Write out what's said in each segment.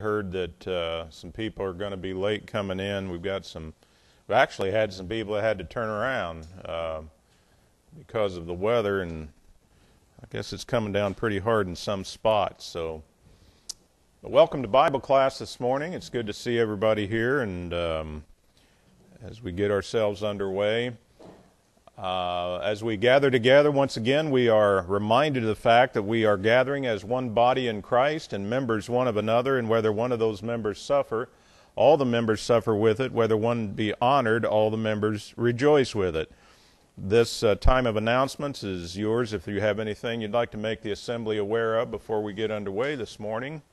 Heard that some people are going to be late coming in. We actually had some people that had to turn around because of the weather, and I guess it's coming down pretty hard in some spots. So, welcome to Bible class this morning. It's good to see everybody here, and as we get ourselves underway, as we gather together once again, we are reminded of the fact that we are gathering as one body in Christ and members one of another, and whether one of those members suffer, all the members suffer with it. Whether one be honored, all the members rejoice with it. This time of announcements is yours if you have anything you'd like to make the assembly aware of before we get underway this morning.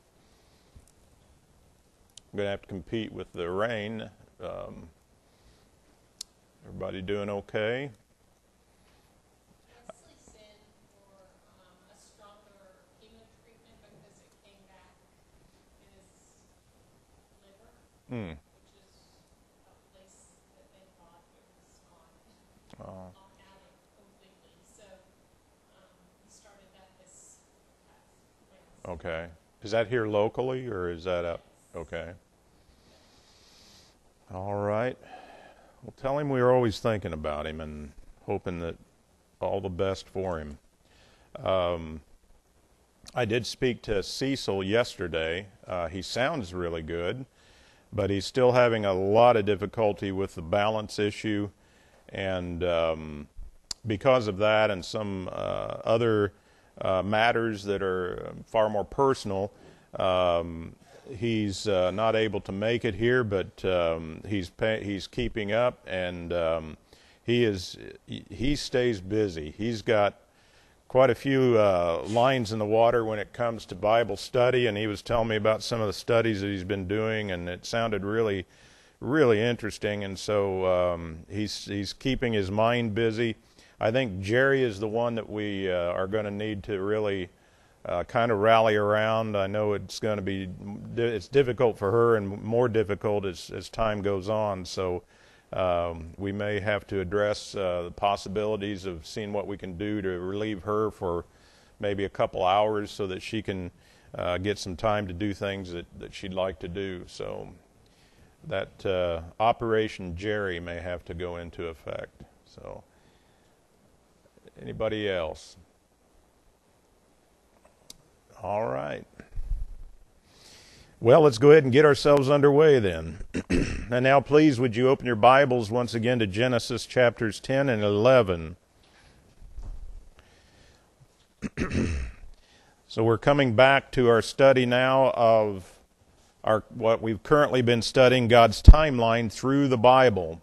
I'm going to have to compete with the rain. Everybody doing okay? Which is a place that they thought it was on addict completely. So he started that this past Wednesday. Okay. Is that here locally, or is that up? Okay. All right. Well, tell him we were always thinking about him and hoping that all the best for him. I did speak to Cecil yesterday. He sounds really good, but he's still having a lot of difficulty with the balance issue, and because of that and some other matters that are far more personal, he's not able to make it here, but he's keeping up, and he stays busy. He's got quite a few lines in the water when it comes to Bible study, and he was telling me about some of the studies that he's been doing, and it sounded really, really interesting. And so he's keeping his mind busy. I think Jerry is the one that we are going to need to really kind of rally around. I know it's difficult for her, and more difficult as time goes on. So we may have to address the possibilities of seeing what we can do to relieve her for maybe a couple hours so that she can get some time to do things that she'd like to do. So that Operation Jerry may have to go into effect. So anybody else? All right. Well, let's go ahead and get ourselves underway then. And now, please, would you open your Bibles once again to Genesis chapters 10 and 11. So we're coming back to our study now of what we've currently been studying, God's timeline through the Bible.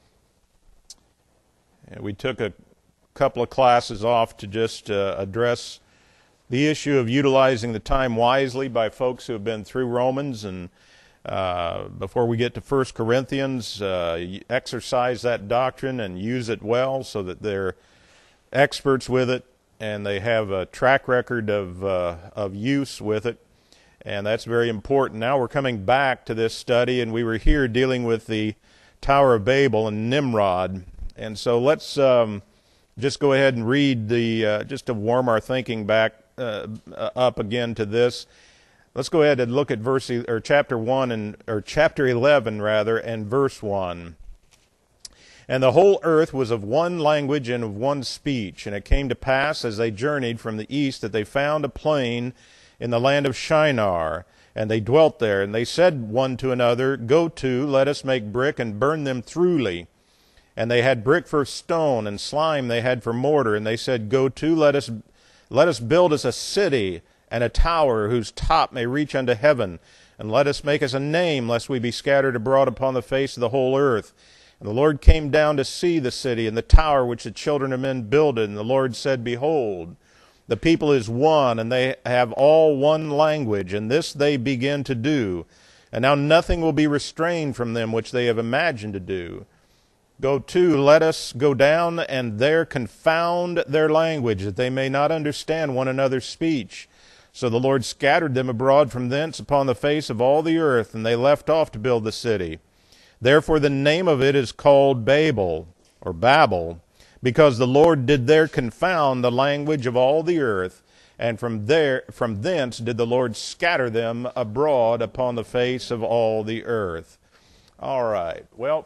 And we took a couple of classes off to just address the issue of utilizing the time wisely by folks who have been through Romans, and before we get to 1 Corinthians, exercise that doctrine and use it well so that they're experts with it and they have a track record of use with it, and that's very important. Now we're coming back to this study, and we were here dealing with the Tower of Babel and Nimrod, and so let's just go ahead and read just to warm our thinking back up again to this. Let's go ahead and look at chapter 11 rather, and verse 1. And the whole earth was of one language and of one speech. And it came to pass, as they journeyed from the east, that they found a plain in the land of Shinar, and they dwelt there. And they said one to another, Go to, let us make brick and burn them throughly. And they had brick for stone, and slime they had for mortar. And they said, Go to, let us build us a city and a tower whose top may reach unto heaven, and let us make us a name, lest we be scattered abroad upon the face of the whole earth. And the Lord came down to see the city and the tower which the children of men builded. And the Lord said, Behold, the people is one, and they have all one language, and this they begin to do. And now nothing will be restrained from them which they have imagined to do. Go to, let us go down and there confound their language, that they may not understand one another's speech. So the Lord scattered them abroad from thence upon the face of all the earth, and they left off to build the city. Therefore the name of it is called Babel, or Babel, because the Lord did there confound the language of all the earth, and from thence did the Lord scatter them abroad upon the face of all the earth. All right. Well,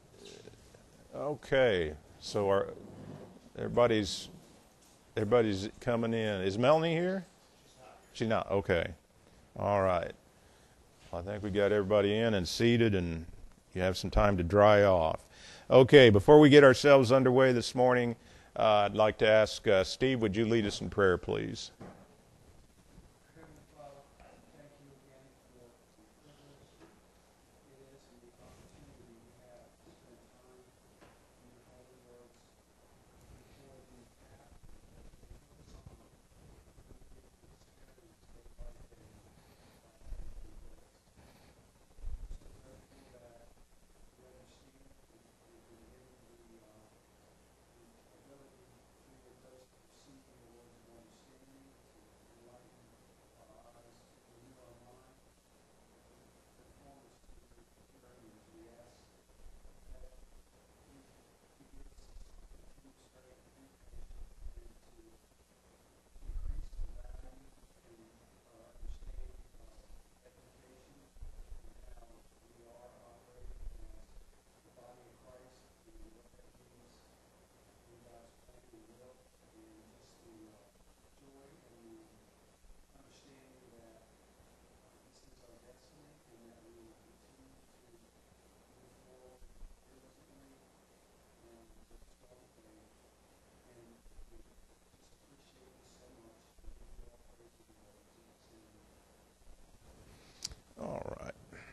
okay. So everybody's coming in. Is Melanie here? She's not. Okay. All right. I think we got everybody in and seated, and you have some time to dry off. Okay, before we get ourselves underway this morning, I'd like to ask Steve, would you lead us in prayer, please? All right.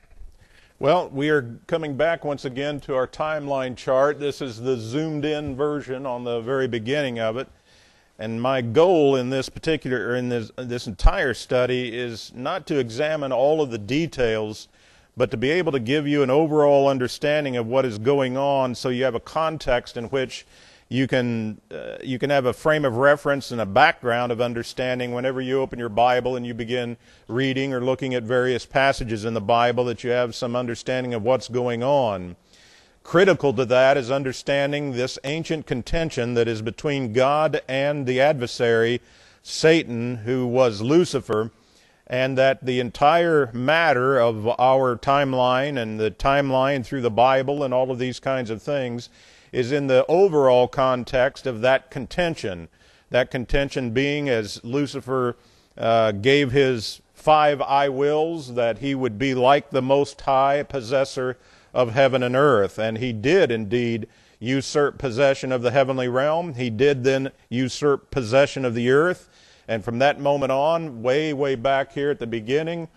Well, we are coming back once again to our timeline chart. This is the zoomed-in version on the very beginning of it. And my goal in this this entire study is not to examine all of the details, but to be able to give you an overall understanding of what is going on, so you have a context in which you can have a frame of reference and a background of understanding whenever you open your Bible and you begin reading or looking at various passages in the Bible, that you have some understanding of what's going on. Critical to that is understanding this ancient contention that is between God and the adversary, Satan, who was Lucifer, and that the entire matter of our timeline and the timeline through the Bible and all of these kinds of things is in the overall context of that contention. That contention being, as Lucifer gave his 5 I wills, that he would be like the Most High, possessor of heaven and earth. And he did indeed usurp possession of the heavenly realm. He did then usurp possession of the earth. And from that moment on, way back here at the beginning,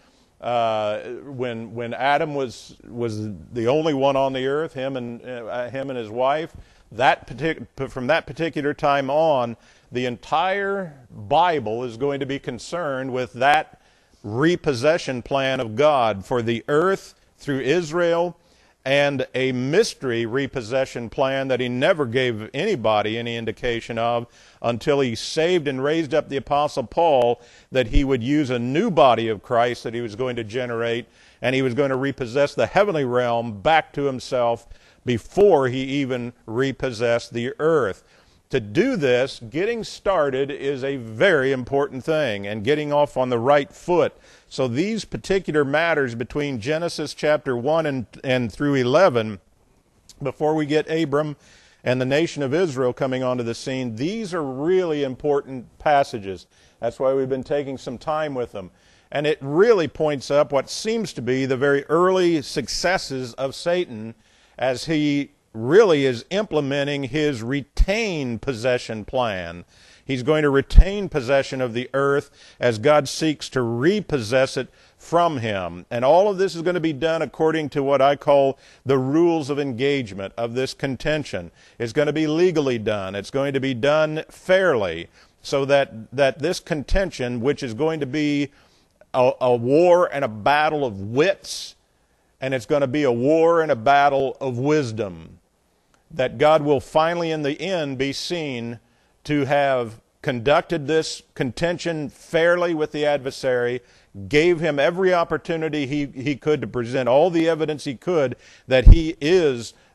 when Adam was the only one on the earth, him and his wife, from that particular time on, the entire Bible is going to be concerned with that repossession plan of God for the earth through Israel, and a mystery repossession plan that he never gave anybody any indication of until he saved and raised up the Apostle Paul, that he would use a new body of Christ that he was going to generate, and he was going to repossess the heavenly realm back to himself before he even repossessed the earth. To do this, getting started is a very important thing, and getting off on the right foot. So these particular matters between Genesis chapter 1 and through 11, before we get Abram and the nation of Israel coming onto the scene, these are really important passages. That's why we've been taking some time with them. And it really points up what seems to be the very early successes of Satan, as he really is implementing his retain possession plan. He's going to retain possession of the earth as God seeks to repossess it from him. And all of this is going to be done according to what I call the rules of engagement of this contention. It's going to be legally done. It's going to be done fairly, so that this contention, which is going to be a war and a battle of wits, and it's going to be a war and a battle of wisdom, that God will finally in the end be seen to have conducted this contention fairly with the adversary, gave him every opportunity he could to present all the evidence he could that he is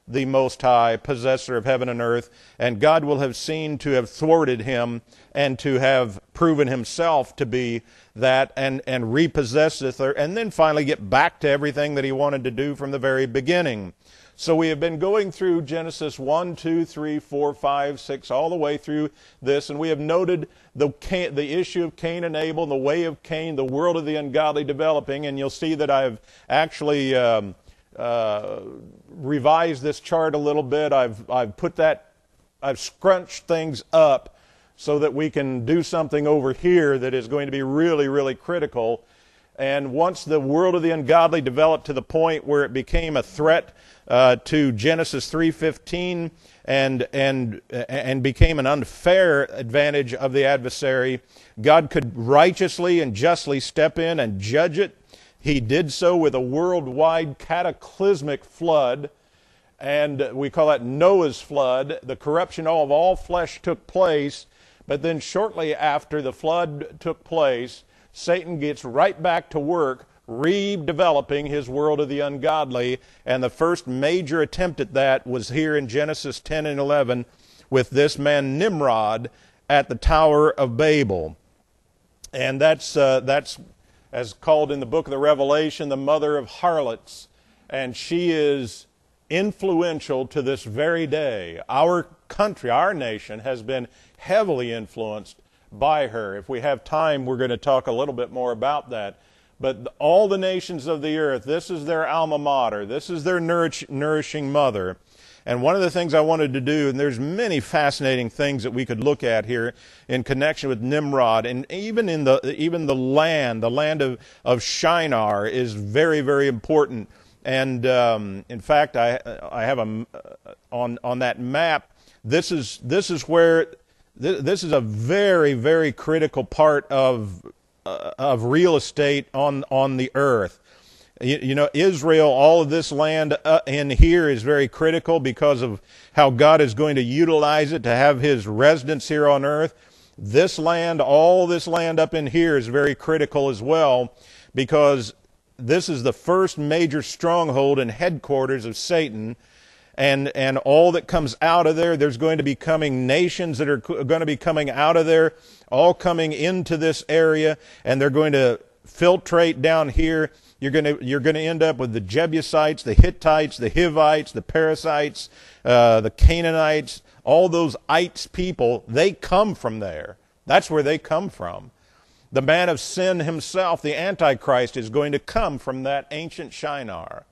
the Most High, possessor of heaven and earth, and God will have seen to have thwarted him and to have proven himself to be that and repossess this, and then finally get back to everything that he wanted to do from the very beginning. So we have been going through Genesis 1, 2, 3, 4, 5, 6, all the way through this, and we have noted the issue of Cain and Abel, the way of Cain, the world of the ungodly developing, and you'll see that I've actually revised this chart a little bit. I've scrunched things up so that we can do something over here that is going to be really, really critical. And once the world of the ungodly developed to the point where it became a threat to Genesis 3:15 and became an unfair advantage of the adversary, God could righteously and justly step in and judge it. He did so with a worldwide cataclysmic flood, and we call that Noah's flood. The corruption of all flesh took place, but then shortly after the flood took place, Satan gets right back to work redeveloping his world of the ungodly, and the first major attempt at that was here in Genesis 10 and 11 with this man Nimrod at the Tower of Babel. And that's as called in the book of the Revelation, the mother of harlots, and she is influential to this very day. Our country, our nation, has been heavily influenced by her. If we have time, we're going to talk a little bit more about that. But all the nations of the earth, this is their alma mater. This is their nourishing mother. And one of the things I wanted to do, and there's many fascinating things that we could look at here in connection with Nimrod, and even the land of Shinar is very, very important. And in fact, I have on that map. This is a very, very critical part of real estate on the earth. You know, Israel, all of this land in here is very critical because of how God is going to utilize it to have his residence here on earth. This land, all this land up in here is very critical as well, because this is the first major stronghold and headquarters of Satan. And all that comes out of there, there's going to be coming nations that are going to be coming out of there, all coming into this area, and they're going to filtrate down here. You're going to end up with the Jebusites, the Hittites, the Hivites, the Perizzites, the Canaanites, all those ites people. They come from there. That's where they come from. The man of sin himself, the Antichrist, is going to come from that ancient Shinar.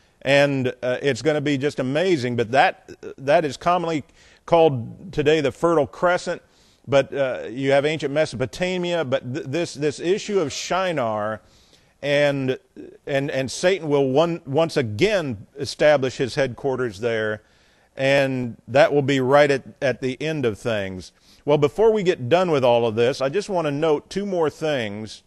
And it's going to be just amazing. But that is commonly called today the Fertile Crescent. But you have ancient Mesopotamia. But this issue of Shinar, and Satan will once again establish his headquarters there, and that will be right at the end of things. Well, before we get done with all of this, I just want to note two more things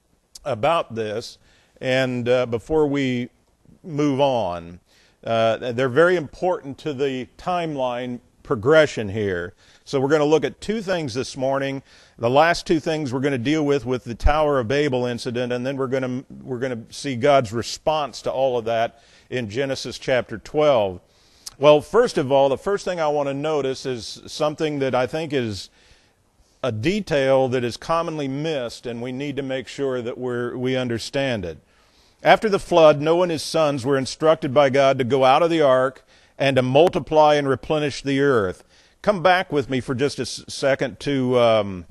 about this, and before we move on. They're very important to the timeline progression here. So we're going to look at two things this morning. The last two things we're going to deal with the Tower of Babel incident, and then we're going to see God's response to all of that in Genesis chapter 12. Well, first of all, the first thing I want to notice is something that I think is a detail that is commonly missed, and we need to make sure that we understand it. After the flood, Noah and his sons were instructed by God to go out of the ark and to multiply and replenish the earth. Come back with me for just a second to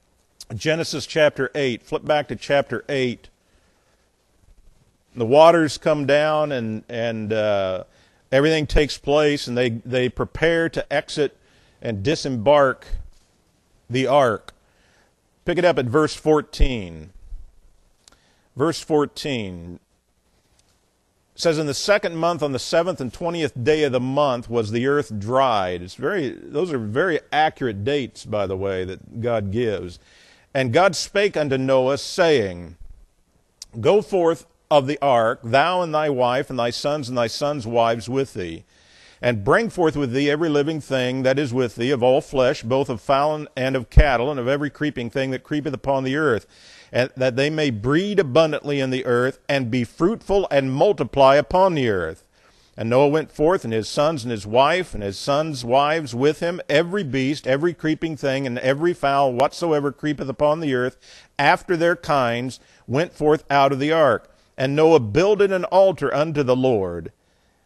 Genesis chapter 8. Flip back to chapter 8. The waters come down and everything takes place, and they prepare to exit and disembark the ark. Pick it up at verse 14. Verse 14 says, "In the second month, on the 7th and 20th day of the month, was the earth dried." Those are very accurate dates, by the way, that God gives. "And God spake unto Noah, saying, Go forth of the ark, thou and thy wife, and thy sons wives with thee. And bring forth with thee every living thing that is with thee, of all flesh, both of fowl and of cattle, and of every creeping thing that creepeth upon the earth, and that they may breed abundantly in the earth, and be fruitful and multiply upon the earth. And Noah went forth, and his sons and his wife, and his sons' wives with him, every beast, every creeping thing, and every fowl whatsoever creepeth upon the earth, after their kinds, went forth out of the ark. And Noah builded an altar unto the Lord.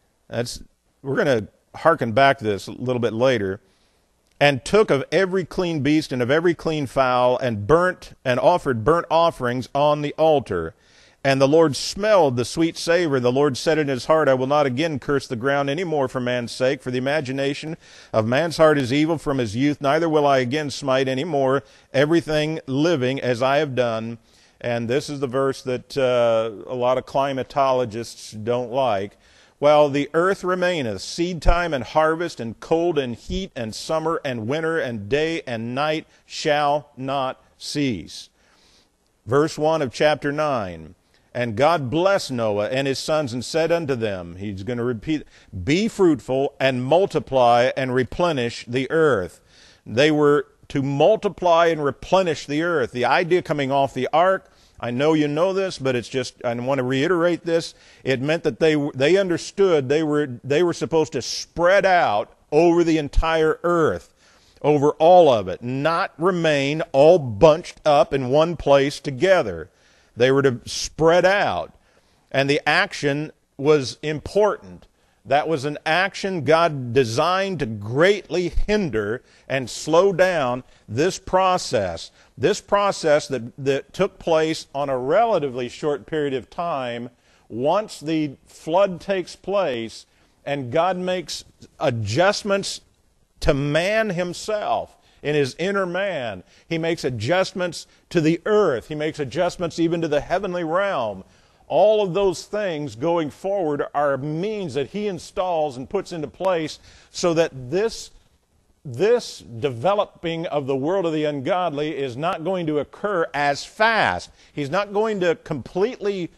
We're going to hearken back to this a little bit later. And took of every clean beast and of every clean fowl, and offered burnt offerings on the altar. And the Lord smelled the sweet savor. The Lord said in his heart, I will not again curse the ground any more for man's sake, for the imagination of man's heart is evil from his youth, neither will I again smite any more everything living as I have done. And this is the verse that a lot of climatologists don't like. While the earth remaineth, seed time and harvest, and cold and heat, and summer and winter, and day and night shall not cease. Verse 1 of chapter 9. And God blessed Noah and his sons and said unto them, he's going to repeat, be fruitful and multiply and replenish the earth. They were to multiply and replenish the earth. The idea coming off the ark, I know you know this, but it's just, I want to reiterate this. It meant that they understood they were supposed to spread out over the entire earth, over all of it, not remain all bunched up in one place together. They were to spread out. And the action was important. That was an action God designed to greatly hinder and slow down this process. This process that took place on a relatively short period of time. Once the flood takes place and God makes adjustments to man himself, in his inner man, he makes adjustments to the earth. He makes adjustments even to the heavenly realm. All of those things going forward are means that he installs and puts into place so that this developing of the world of the ungodly is not going to occur as fast. He's not going to completely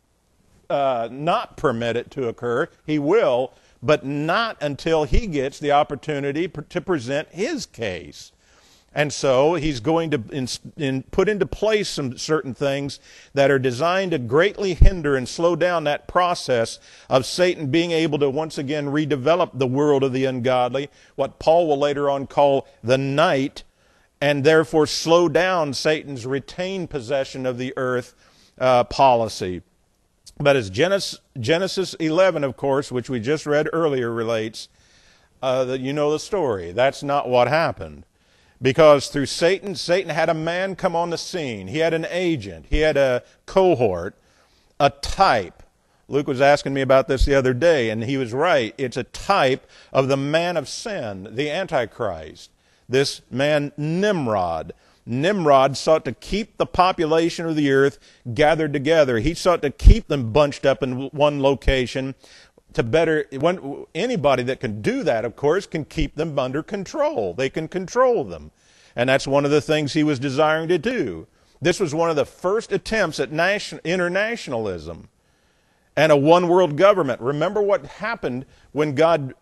not permit it to occur. He will, but not until he gets the opportunity to present his case. And so he's going to put into place some certain things that are designed to greatly hinder and slow down that process of Satan being able to once again redevelop the world of the ungodly, what Paul will later on call the night, and therefore slow down Satan's retained possession of the earth policy. But as Genesis 11, of course, which we just read earlier, relates, you know the story. That's not what happened. Because through Satan had a man come on the scene. He had an agent. He had a cohort, a type. Luke was asking me about this the other day, and he was right. It's a type of the man of sin, the Antichrist. This man, Nimrod. Nimrod sought to keep the population of the earth gathered together. He sought to keep them bunched up in one location. Anybody that can do that, of course, can keep them under control. They can control them. And that's one of the things he was desiring to do. This was one of the first attempts at internationalism and a one-world government. Remember what happened when God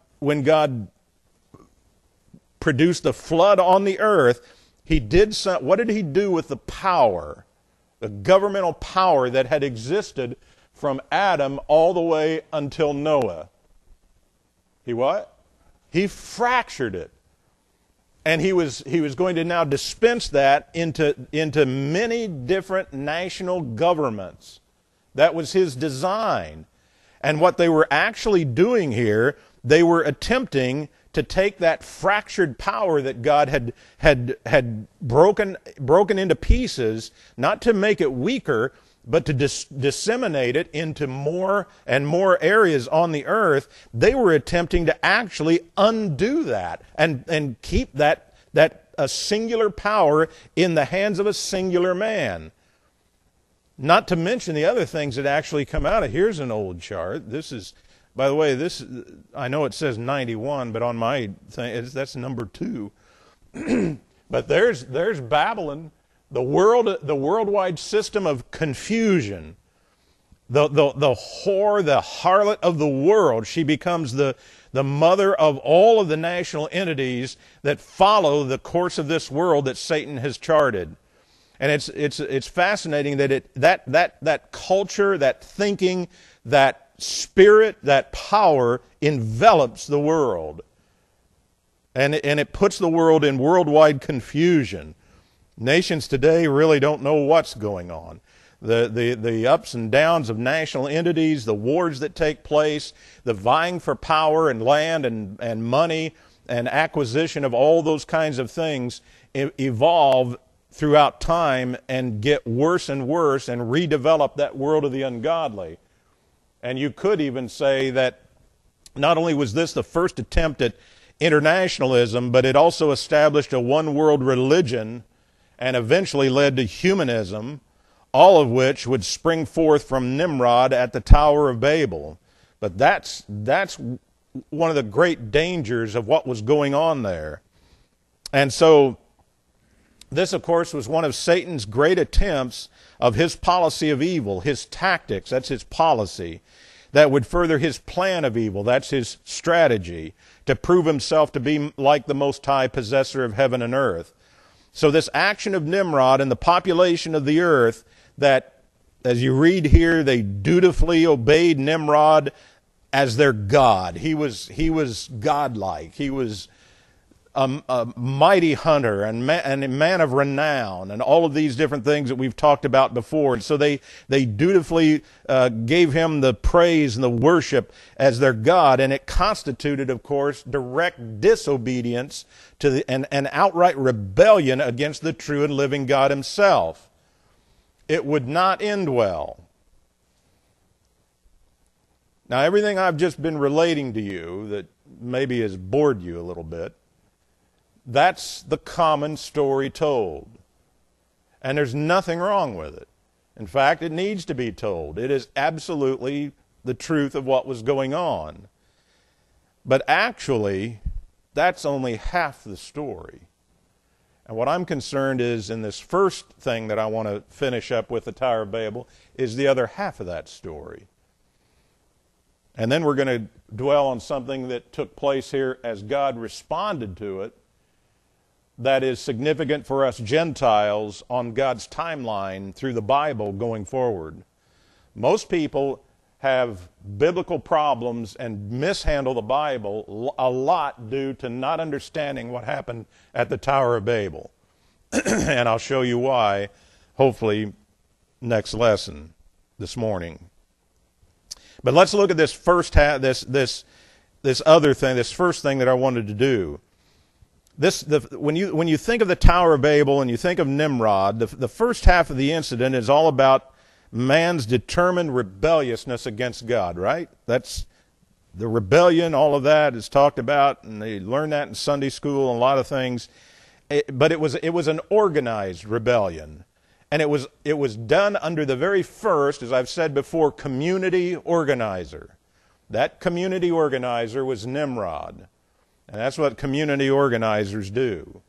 produced the flood on the earth. What did he do with the power, the governmental power that had existed from Adam all the way until Noah? He what? He fractured it. And he was going to now dispense that into many different national governments. That was his design. And what they were actually doing here, they were attempting to take that fractured power that God had broken into pieces, not to make it weaker, but to disseminate it into more and more areas on the earth. They were attempting to actually undo that and keep that a singular power in the hands of a singular man. Not to mention the other things that actually come out of. Here's an old chart. This is, by the way, I know it says 91, but on my thing, that's number 2. But there's Babylon. The worldwide system of confusion, the whore, the harlot of the world. She becomes the mother of all of the national entities that follow the course of this world that Satan has charted. And it's fascinating that that culture, that thinking, that spirit, that power envelops the world. And it puts the world in worldwide confusion. Nations today really don't know what's going on. The ups and downs of national entities, the wars that take place, the vying for power and land and money and acquisition of all those kinds of things evolve throughout time and get worse and worse and redevelop that world of the ungodly. And you could even say that not only was this the first attempt at internationalism, but it also established a one-world religion and eventually led to humanism, all of which would spring forth from Nimrod at the Tower of Babel. But that's one of the great dangers of what was going on there. And so this, of course, was one of Satan's great attempts of his policy of evil, his tactics, that's his policy, that would further his plan of evil, that's his strategy, to prove himself to be like the Most High, possessor of heaven and earth. So this action of Nimrod and the population of the earth that, as you read here, they dutifully obeyed Nimrod as their god. He was godlike. He was a mighty hunter and a man of renown and all of these different things that we've talked about before. And so they dutifully gave him the praise and the worship as their God, and it constituted, of course, direct disobedience to and outright rebellion against the true and living God himself. It would not end well. Now, everything I've just been relating to you that maybe has bored you a little bit, that's the common story told. And there's nothing wrong with it. In fact, it needs to be told. It is absolutely the truth of what was going on. But actually, that's only half the story. And what I'm concerned is in this first thing that I want to finish up with the Tower of Babel is the other half of that story. And then we're going to dwell on something that took place here as God responded to it that is significant for us Gentiles on God's timeline through the Bible going forward. Most people have biblical problems and mishandle the Bible a lot due to not understanding what happened at the Tower of Babel. And I'll show you why, hopefully, next lesson this morning. But let's look at this first this other thing, this first thing that I wanted to do. When you think of the Tower of Babel and you think of Nimrod, the first half of the incident is all about man's determined rebelliousness against God, right? That's the rebellion, all of that is talked about, and they learn that in Sunday school and a lot of things. But it was an organized rebellion. And it was done under the very first, as I've said before, community organizer. That community organizer was Nimrod. And that's what community organizers do.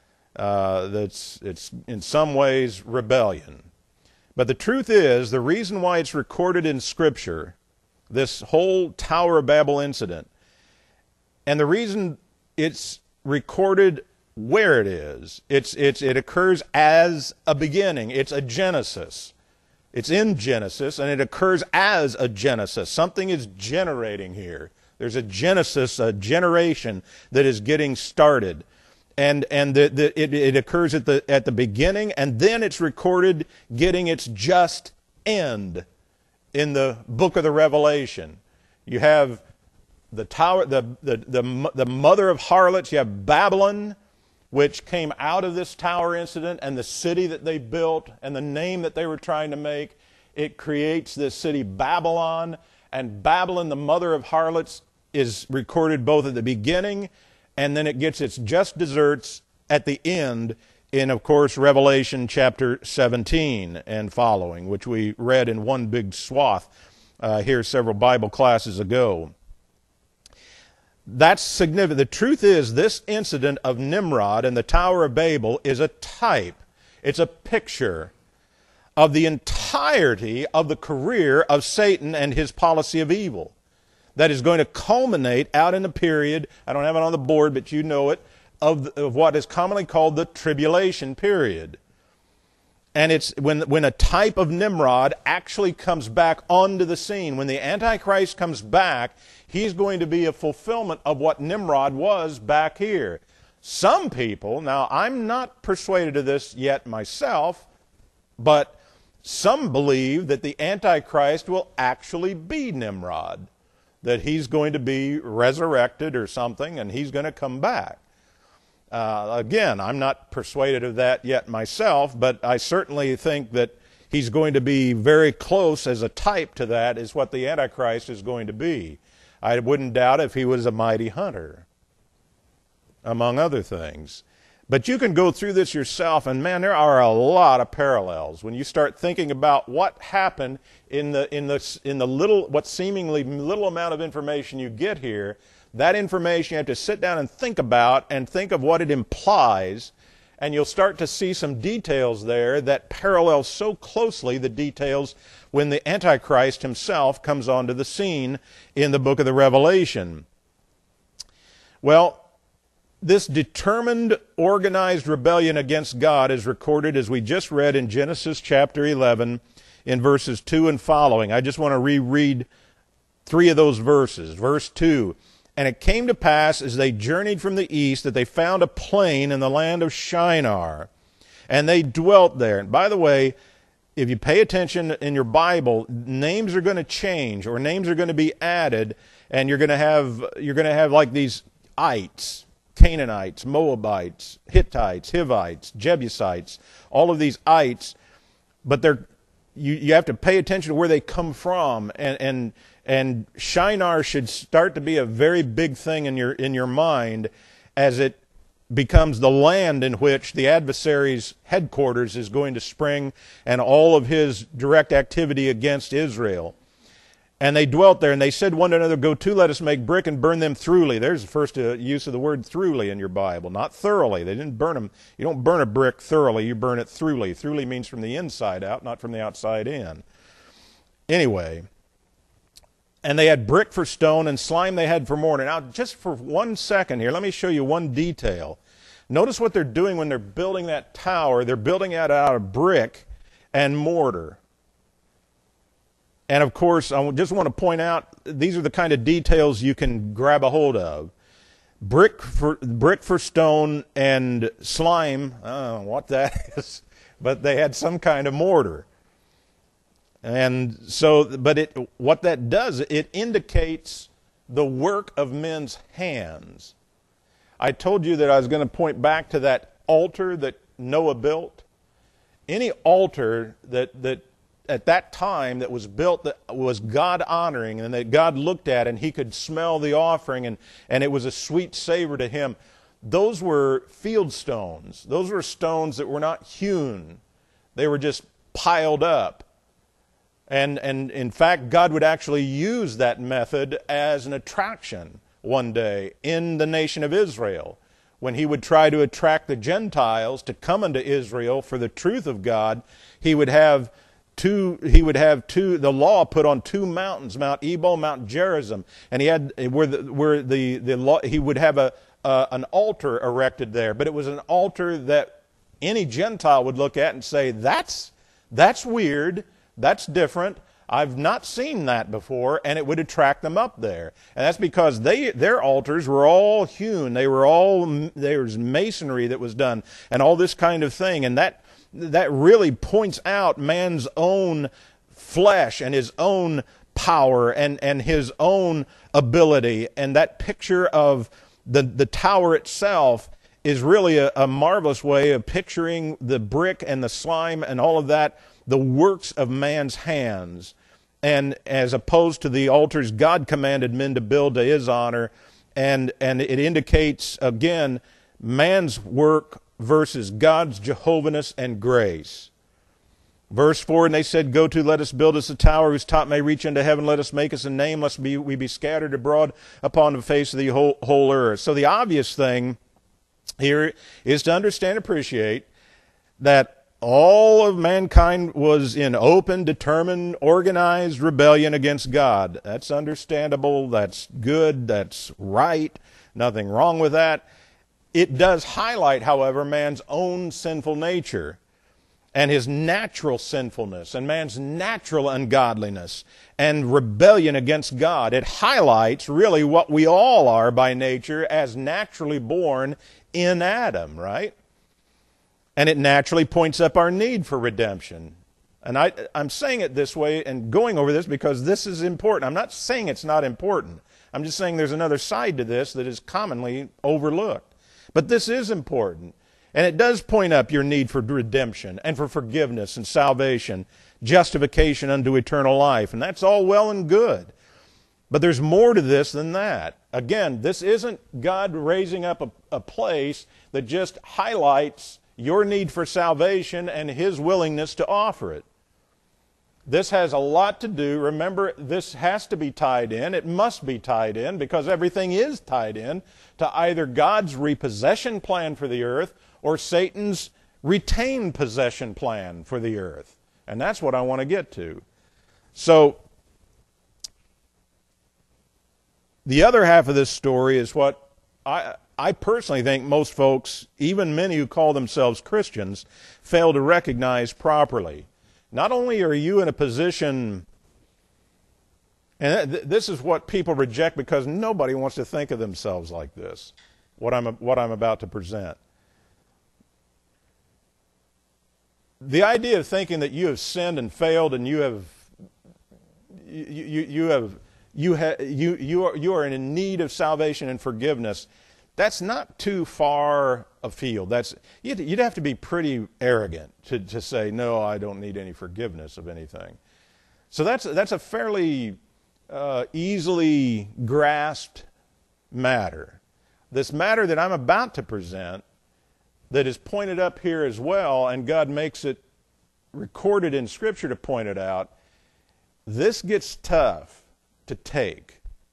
It's in some ways rebellion. But the truth is, the reason why it's recorded in Scripture, this whole Tower of Babel incident, and the reason it's recorded where it is, it occurs as a beginning. It's a Genesis. It's in Genesis, and it occurs as a Genesis. Something is generating here. There's a Genesis, a generation that is getting started. And it occurs at the beginning, and then it's recorded getting its just end in the book of the Revelation. You have the tower, the mother of harlots. You have Babylon, which came out of this tower incident, and the city that they built and the name that they were trying to make. It creates this city Babylon, and Babylon, the mother of harlots, is recorded both at the beginning and then it gets its just desserts at the end in, of course, Revelation chapter 17 and following, which we read in one big swath here several Bible classes ago. That's significant. The truth is, this incident of Nimrod and the Tower of Babel is a type. It's a picture of the entirety of the career of Satan and his policy of evil that is going to culminate out in the period, I don't have it on the board, but you know it, of what is commonly called the tribulation period. And it's when a type of Nimrod actually comes back onto the scene. When the Antichrist comes back, he's going to be a fulfillment of what Nimrod was back here. Some people, now I'm not persuaded of this yet myself, but some believe that the Antichrist will actually be Nimrod, that he's going to be resurrected or something, and he's going to come back. Again, I'm not persuaded of that yet myself, but I certainly think that he's going to be very close as a type to that is what the Antichrist is going to be. I wouldn't doubt if he was a mighty hunter, among other things. But you can go through this yourself, and man, there are a lot of parallels when you start thinking about what happened in the little, what seemingly little amount of information you get here. That information you have to sit down and think about and think of what it implies, and you'll start to see some details there that parallel so closely the details when the Antichrist himself comes onto the scene in the book of the Revelation. Well, this determined, organized rebellion against God is recorded, as we just read in Genesis chapter 11 in verses 2 and following. I just want to reread 3 of those verses. Verse 2, "And it came to pass as they journeyed from the east that they found a plain in the land of Shinar, and they dwelt there." And by the way, if you pay attention in your Bible, names are going to change, or names are going to be added, and you're going to have like these ites, Canaanites, Moabites, Hittites, Hivites, Jebusites, all of these ites, but you have to pay attention to where they come from, and Shinar should start to be a very big thing in your mind as it becomes the land in which the adversary's headquarters is going to spring and all of his direct activity against Israel. "And they dwelt there, and they said one to another, Go to, let us make brick and burn them thoroughly." There's the first use of the word thoroughly in your Bible, not thoroughly. They didn't burn them. You don't burn a brick thoroughly, you burn it thoroughly. Thoroughly means from the inside out, not from the outside in. Anyway, "And they had brick for stone, and slime they had for mortar." Now, just for 1 second here, let me show you one detail. Notice what they're doing when they're building that tower. They're building it out of brick and mortar. And of course, I just want to point out, these are the kind of details you can grab a hold of. Brick for stone and slime, I don't know what that is, but they had some kind of mortar. And so, what that does, it indicates the work of men's hands. I told you that I was going to point back to that altar that Noah built. Any altar that at that time that was built that was God honoring and that God looked at and he could smell the offering and it was a sweet savor to him, those were field stones. Those were stones that were not hewn. They were just piled up. And in fact, God would actually use that method as an attraction one day in the nation of Israel, when he would try to attract the Gentiles to come unto Israel for the truth of God. He would have the law put on 2 mountains, Mount Ebal, Mount Gerizim, and he had he would have an altar erected there, but it was an altar that any Gentile would look at and say, that's weird, that's different, I've not seen that before, and it would attract them up there. And that's because their altars were all hewn, there was masonry that was done, and all this kind of thing, and that really points out man's own flesh and his own power and his own ability. And that picture of the tower itself is really a marvelous way of picturing the brick and the slime and all of that, the works of man's hands. And as opposed to the altars God commanded men to build to his honor, and it indicates, again, man's work versus God's Jehovahness and grace. Verse 4, "And they said, Go to, let us build us a tower whose top may reach into heaven. Let us make us a name, lest we be scattered abroad upon the face of the whole earth." So the obvious thing here is to understand and appreciate that all of mankind was in open, determined, organized rebellion against God. That's understandable, that's good, that's right, nothing wrong with that. It does highlight, however, man's own sinful nature. and his natural sinfulness and man's natural ungodliness and rebellion against God. It highlights really what we all are by nature as naturally born in Adam, right? And it naturally points up our need for redemption. And I'm saying it this way and going over this because this is important. I'm not saying it's not important. I'm just saying there's another side to this that is commonly overlooked. But this is important. And it does point up your need for redemption and for forgiveness and salvation, justification unto eternal life. And that's all well and good. But there's more to this than that. Again, this isn't God raising up a place that just highlights your need for salvation and his willingness to offer it. This has a lot to do. Remember, this has to be tied in. It must be tied in because everything is tied in to either God's repossession plan for the earth or Satan's retained possession plan for the earth. And that's what I want to get to. So, the other half of this story is what I personally think most folks, even many who call themselves Christians, fail to recognize properly. Not only are you in a position, and this is what people reject because nobody wants to think of themselves like this, what I'm about to present. The idea of thinking that you have sinned and failed and you are in need of salvation and forgiveness, that's not too far afield. You'd have to be pretty arrogant to say, no, I don't need any forgiveness of anything. So that's a fairly easily grasped matter. This matter that I'm about to present that is pointed up here as well, and God makes it recorded in Scripture to point it out, this gets tough to take.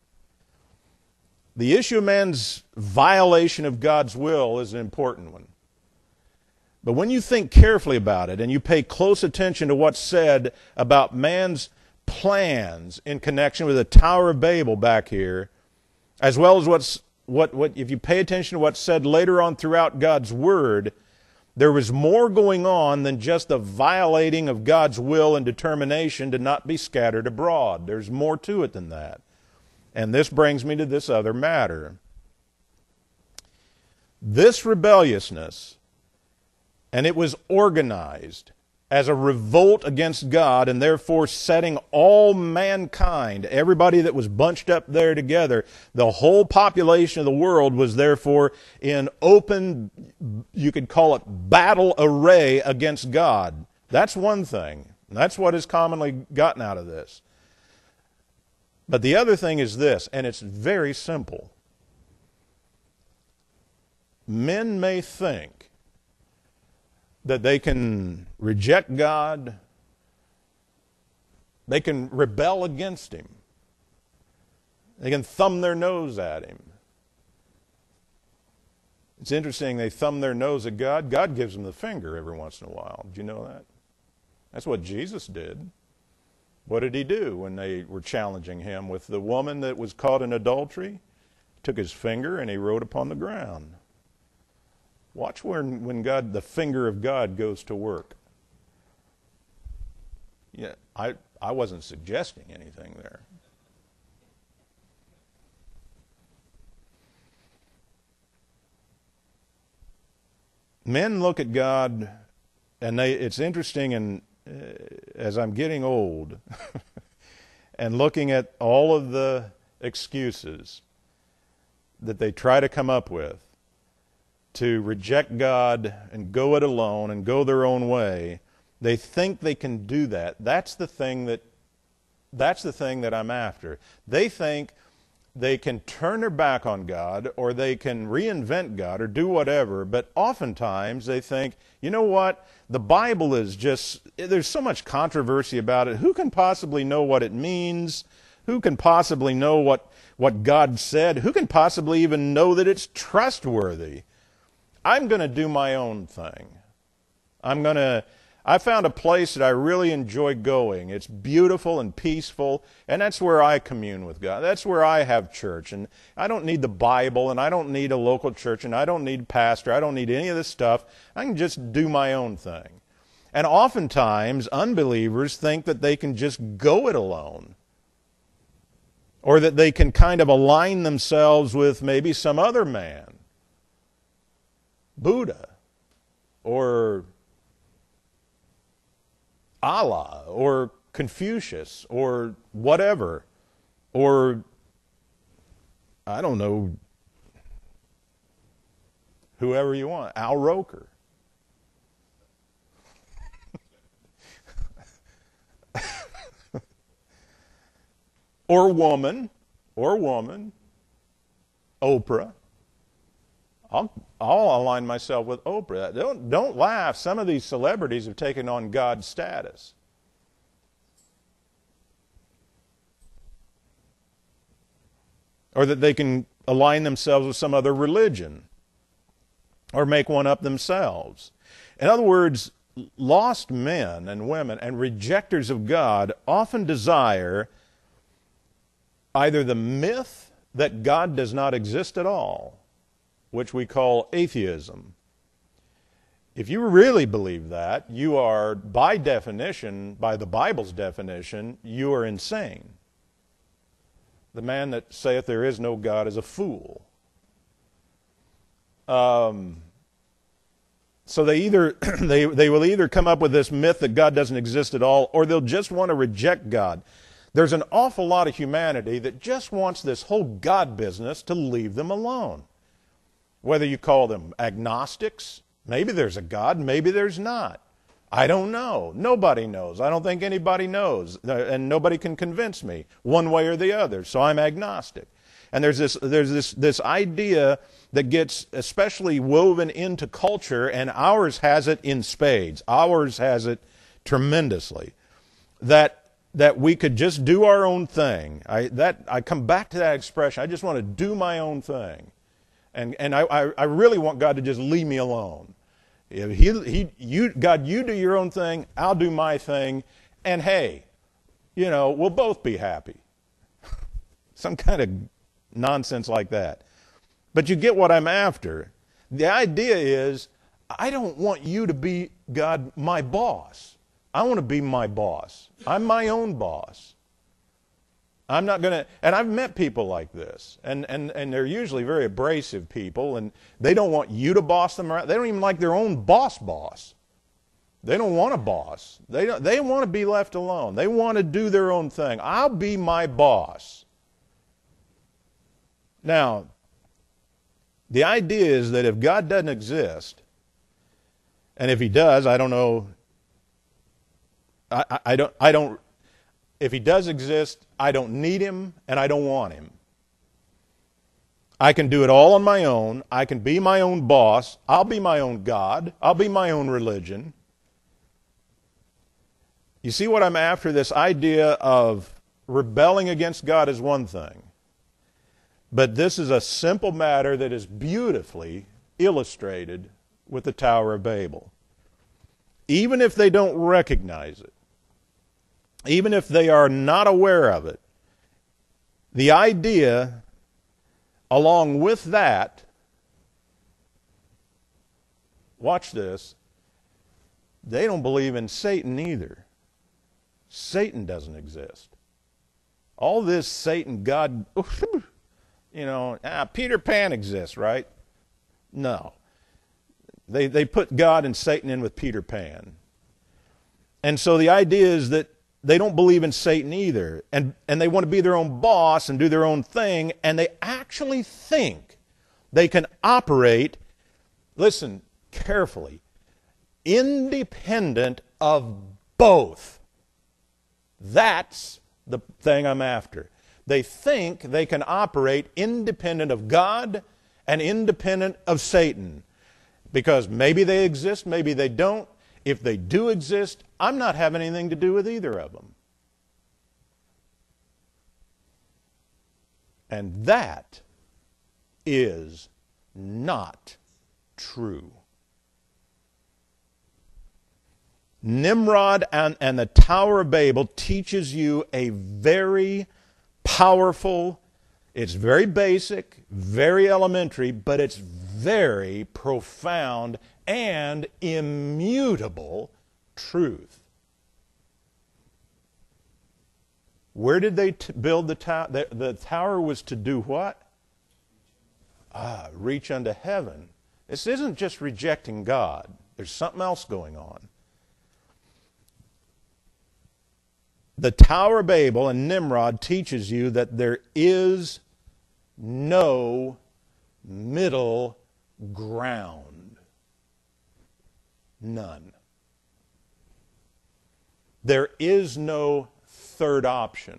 The issue of man's violation of God's will is an important one. But when you think carefully about it and you pay close attention to what's said about man's plans in connection with the Tower of Babel back here, as well as if you pay attention to what's said later on throughout God's Word, there was more going on than just the violating of God's will and determination to not be scattered abroad. There's more to it than that. And this brings me to this other matter. This rebelliousness, and it was organized as a revolt against God and therefore setting all mankind, everybody that was bunched up there together, the whole population of the world was therefore in open, you could call it battle array against God. That's one thing. That's what is commonly gotten out of this. But the other thing is this, and it's very simple. Men may think that they can reject God, they can rebel against Him, they can thumb their nose at Him. It's interesting, they thumb their nose at God. God gives them the finger every once in a while. Did you know that? That's what Jesus did. What did He do when they were challenging Him with the woman that was caught in adultery? He took His finger and He wrote upon the ground. Watch when God, the finger of God, goes to work. Yeah, I wasn't suggesting anything there. Men look at God, and it's interesting, and as I'm getting old and looking at all of the excuses that they try to come up with to reject God and go it alone and go their own way, they think they can do that. That's the thing that I'm after. They think they can turn their back on God or they can reinvent God or do whatever, but oftentimes they think, you know what, the Bible is just, there's so much controversy about it. Who can possibly know what it means? Who can possibly know what God said? Who can possibly even know that it's trustworthy? I'm going to do my own thing. I found a place that I really enjoy going. It's beautiful and peaceful, and that's where I commune with God. That's where I have church, and I don't need the Bible, and I don't need a local church, and I don't need a pastor. I don't need any of this stuff. I can just do my own thing. And oftentimes, unbelievers think that they can just go it alone, or that they can kind of align themselves with maybe some other man, Buddha, or Allah, or Confucius, or whatever, or, I don't know, whoever you want, Al Roker. Or woman, Oprah. I'll align myself with Oprah. Don't laugh. Some of these celebrities have taken on God's status. Or that they can align themselves with some other religion, or make one up themselves. In other words, lost men and women and rejectors of God often desire either the myth that God does not exist at all, which we call atheism. If you really believe that, you are, by definition, by the Bible's definition, you are insane. The man that saith there is no God is a fool. So they either they will either come up with this myth that God doesn't exist at all, or they'll just want to reject God. There's an awful lot of humanity that just wants this whole God business to leave them alone. Whether you call them agnostics, maybe there's a God, maybe there's not. I don't know. Nobody knows. I don't think anybody knows, and nobody can convince me one way or the other. So I'm agnostic. And there's this idea that gets especially woven into culture, and ours has it in spades. Ours has it tremendously. That we could just do our own thing. I come back to that expression. I just want to do my own thing, and I really want God to just leave me alone. If God, you do your own thing, I'll do my thing, and hey, we'll both be happy. Some kind of nonsense like that. But you get what I'm after. The idea is, I don't want you to be, God, my boss. I want to be my boss. I'm my own boss. I'm not going to, and I've met people like this, and they're usually very abrasive people, and they don't want you to boss them around. They don't even like their own boss. They don't want a boss. They want to be left alone. They want to do their own thing. I'll be my boss. Now, the idea is that if God doesn't exist, and if he does, I don't know, I don't, if he does exist, I don't need him and I don't want him. I can do it all on my own. I can be my own boss. I'll be my own God. I'll be my own religion. You see what I'm after? This idea of rebelling against God is one thing. But this is a simple matter that is beautifully illustrated with the Tower of Babel. Even if they don't recognize it, even if they are not aware of it, the idea, along with that, watch this, they don't believe in Satan either. Satan doesn't exist. All this Satan, God, Peter Pan exists, right? No. They put God and Satan in with Peter Pan. And so the idea is that they don't believe in Satan either. And they want to be their own boss and do their own thing. And they actually think they can operate, listen carefully, independent of both. That's the thing I'm after. They think they can operate independent of God and independent of Satan. Because maybe they exist, maybe they don't. If they do exist, I'm not having anything to do with either of them. And that is not true. Nimrod and the Tower of Babel teaches you a very powerful, it's very basic, very elementary, but it's very profound and immutable truth. Where did they build the tower? The tower was to do what? Reach unto heaven. This isn't just rejecting God. There's something else going on. The Tower of Babel and Nimrod teaches you that there is no middle ground. None. There is no third option.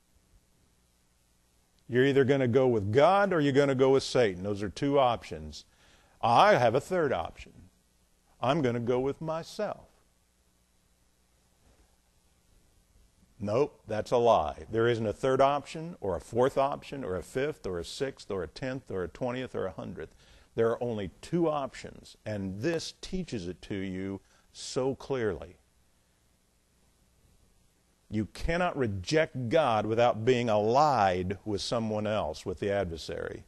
You're either going to go with God or you're going to go with Satan. Those are two options. I have a third option. I'm going to go with myself. Nope, that's a lie. There isn't a third option or a fourth option or a fifth or a sixth or a 10th or a 20th or a 100th. There are only two options, and this teaches it to you so clearly. You cannot reject God without being allied with someone else, with the adversary.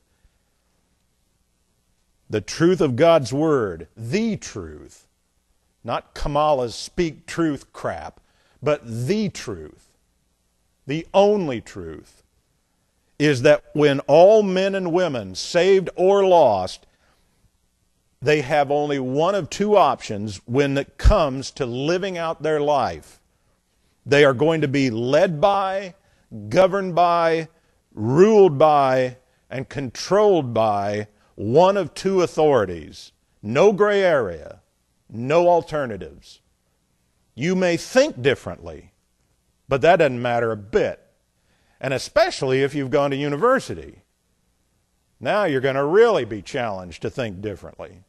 The truth of God's Word, the truth, not Kamala's speak truth crap, but the truth, the only truth, is that when all men and women, saved or lost, they have only one of two options when it comes to living out their life. They are going to be led by, governed by, ruled by, and controlled by one of two authorities. No gray area, no alternatives. You may think differently, but that doesn't matter a bit. And especially if you've gone to university. Now you're going to really be challenged to think differently.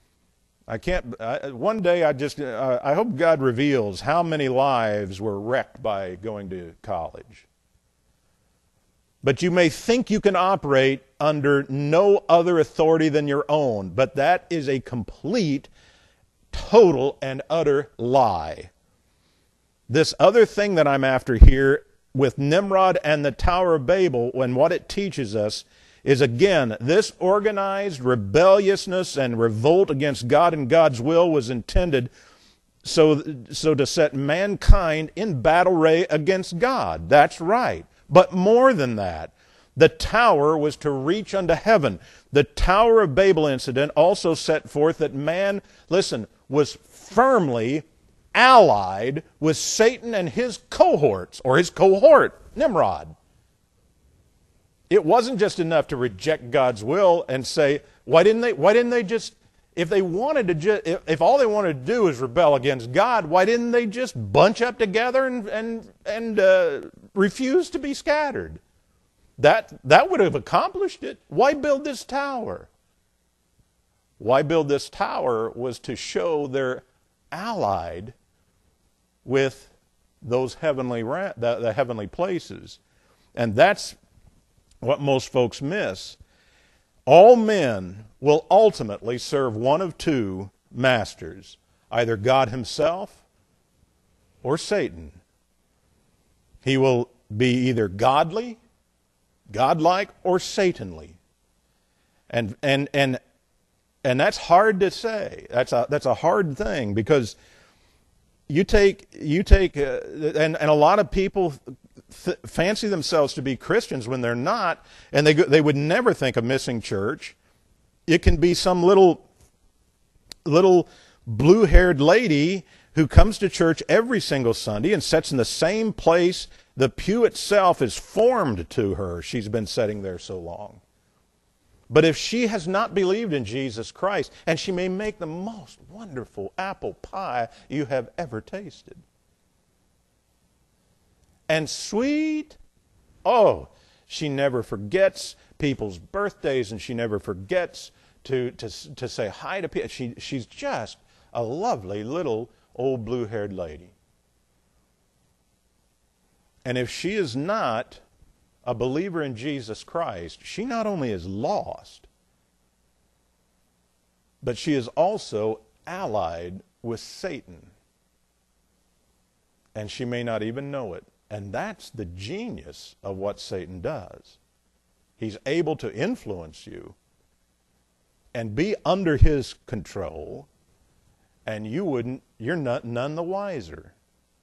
One day I hope God reveals how many lives were wrecked by going to college. But you may think you can operate under no other authority than your own, but that is a complete, total, and utter lie. This other thing that I'm after here with Nimrod and the Tower of Babel, and what it teaches us, is again, this organized rebelliousness and revolt against God and God's will was intended so to set mankind in battle array against God. That's right. But more than that, the tower was to reach unto heaven. The Tower of Babel incident also set forth that man, listen, was firmly allied with Satan and his cohorts, or his cohort, Nimrod. It wasn't just enough to reject God's will and say, why didn't they just, if all they wanted to do is rebel against God, why didn't they just bunch up together and refuse to be scattered? That would have accomplished it. Why build this tower? Why build this tower was to show they're allied with those the heavenly places. And that's what most folks miss. All men will ultimately serve one of two masters, either God himself or Satan. He will be either godly, godlike, or Satanly. And that's hard to say. That's a hard thing, because you take and a lot of people fancy themselves to be Christians when they're not, and they would never think of missing church. It can be some little blue-haired lady who comes to church every single Sunday and sits in the same place. The pew itself is formed to her. She's been sitting there so long. But if she has not believed in Jesus Christ, and she may make the most wonderful apple pie you have ever tasted, and sweet, she never forgets people's birthdays, and she never forgets to say hi to people. She's just a lovely little old blue-haired lady. And if she is not a believer in Jesus Christ, she not only is lost, but she is also allied with Satan. And she may not even know it. And that's the genius of what Satan does. He's able to influence you and be under his control and you're none the wiser.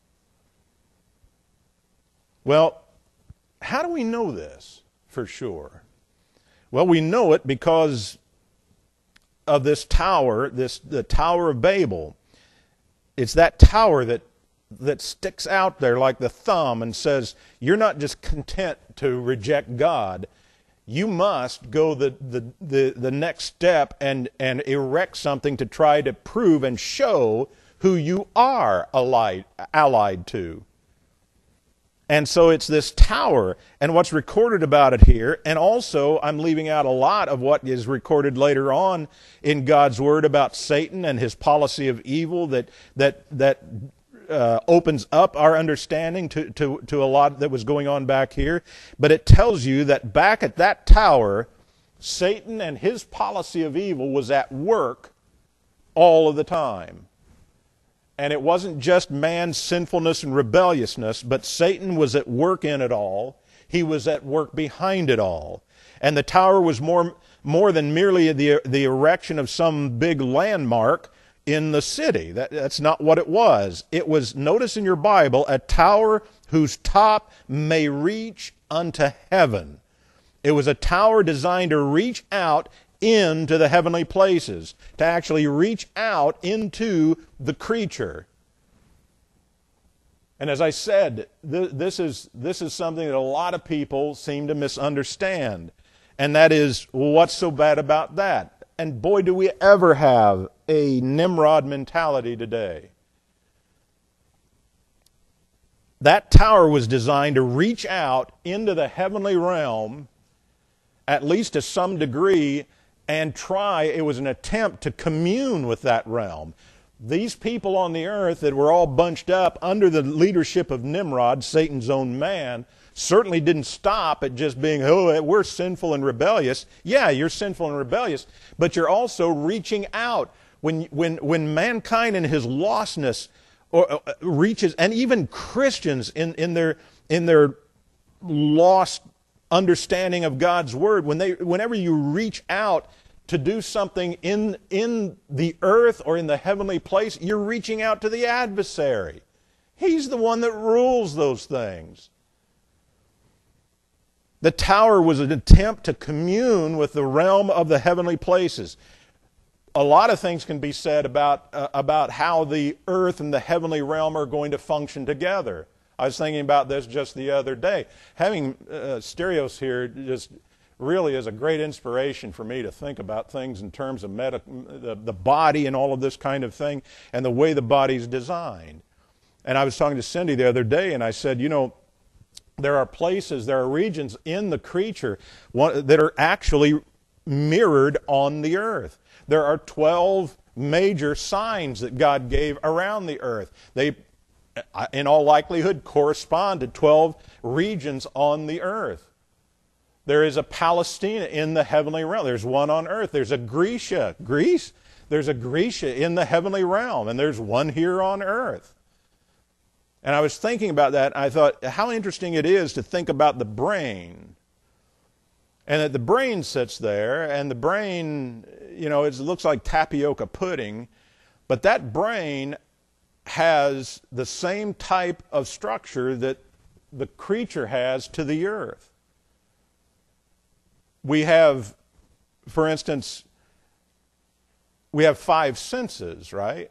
Well, how do we know this for sure? Well, we know it because of this tower, the Tower of Babel. It's that tower that sticks out there like the thumb and says, you're not just content to reject God. You must go the next step and erect something to try to prove and show who you are allied to. And so it's this tower, and what's recorded about it here, and also I'm leaving out a lot of what is recorded later on in God's Word about Satan and his policy of evil that opens up our understanding to a lot that was going on back here. But it tells you that back at that tower, Satan and his policy of evil was at work all of the time. And it wasn't just man's sinfulness and rebelliousness, but Satan was at work in it all. He was at work behind it all. And the tower was more than merely the erection of some big landmark in the city. That's not what it was. It was, notice in your Bible, a tower whose top may reach unto heaven. It was a tower designed to reach out into the heavenly places, to actually reach out into the creature. And as I said, this is something that a lot of people seem to misunderstand. And that is, well, what's so bad about that? And boy, do we ever have a Nimrod mentality today. That tower was designed to reach out into the heavenly realm, at least to some degree, and it was an attempt to commune with that realm. These people on the earth that were all bunched up under the leadership of Nimrod, Satan's own man, certainly didn't stop at just being, oh, we're sinful and rebellious. Yeah, you're sinful and rebellious, but you're also reaching out. When mankind in his lostness reaches, and even Christians in their lost understanding of God's Word, whenever you reach out to do something in the earth or in the heavenly place, you're reaching out to the adversary. He's the one that rules those things. The tower was an attempt to commune with the realm of the heavenly places. A lot of things can be said about how the earth and the heavenly realm are going to function together. I was thinking about this just the other day. Having Stereos here just really is a great inspiration for me to think about things in terms of the body and all of this kind of thing and the way the body's designed. And I was talking to Cindy the other day, and I said, there are regions in the creature that are actually mirrored on the earth. There are 12 major signs that God gave around the earth. They, in all likelihood, correspond to 12 regions on the earth. There is a Palestina in the heavenly realm. There's one on earth. There's a Greece. There's a Grecia in the heavenly realm, and there's one here on earth. And I was thinking about that, and I thought how interesting it is to think about the brain. And that the brain sits there, and the brain, it looks like tapioca pudding, but that brain has the same type of structure that the creature has to the earth. We have, for instance, we have 5 senses, right?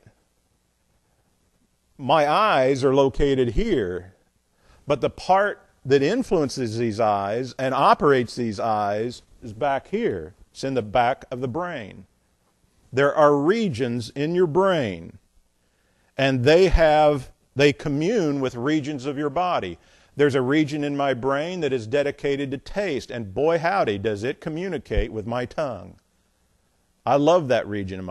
My eyes are located here, but the part that influences these eyes and operates these eyes is back here. It's in the back of the brain. There are regions in your brain, and they commune with regions of your body. There's a region in my brain that is dedicated to taste, and boy howdy does it communicate with my tongue. I love that region in my